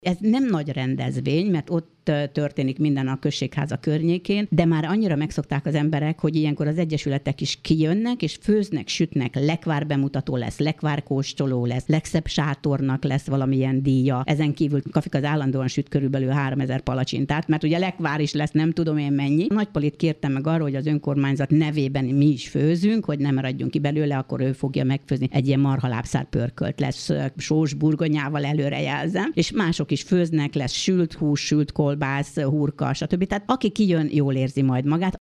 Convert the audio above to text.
Ez nem nagy rendezvény, mert ott történik minden a községháza környékén, de már annyira megszokták az emberek, hogy ilyenkor az egyesületek is kijönnek, és főznek, sütnek, lekvár bemutató lesz, lekvár kóstoló lesz, legszebb sátornak lesz valamilyen díja. Ezen kívül Kafik az állandóan süt körülbelül 3000 palacsintát, mert ugye lekvár is lesz, nem tudom én mennyi. Nagypolit kértem meg arra, hogy az önkormányzat nevében mi is főzünk, hogy nem maradjunk ki belőle, akkor ő fogja megfőzni. Egy ilyen marhalábszár pörkölt lesz, sós burgonyával előrejelzem, és mások is főznek, lesz sült hús, sült kolbász, hurka, stb. Tehát aki kijön, jól érzi majd magát.